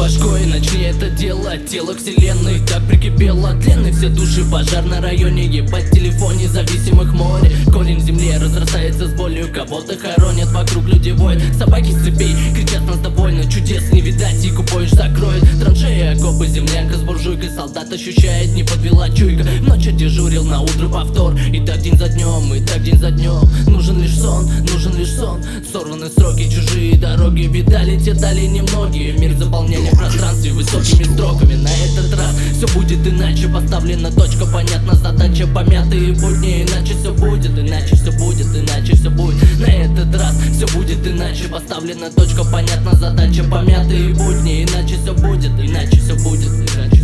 башкой, начни это делать. Тело к вселенной так прикипело. Тлен все души, пожар на районе. Ебать в телефоне, зависимых море. Корень в земле разрастается с болью. Кого-то хоронят, вокруг люди воют. Собаки с цепей кричат, нас довольно. Чудес не видать, и купоишь закроет. Траншеи, окопы, землянка с буржуйкой. Солдат ощущает, не подвела чуйка. Ночью дежурил, на утро повтор. И так день за днем, и так день за днем. Нужен лишь сон, нужен лишь сон. Сорваны сроки, чужие дороги. Видали те дали немногие. Мир заполнения в пространстве высокими строками. На этот раз все будет иначе. Поставлена точка, понятна задача. Помятые будни, иначе все будет. Иначе все будет, иначе все будет. На этот раз все будет иначе. Поставлена точка, понятна задача. Помятые будни, иначе все будет. Иначе все будет, иначе.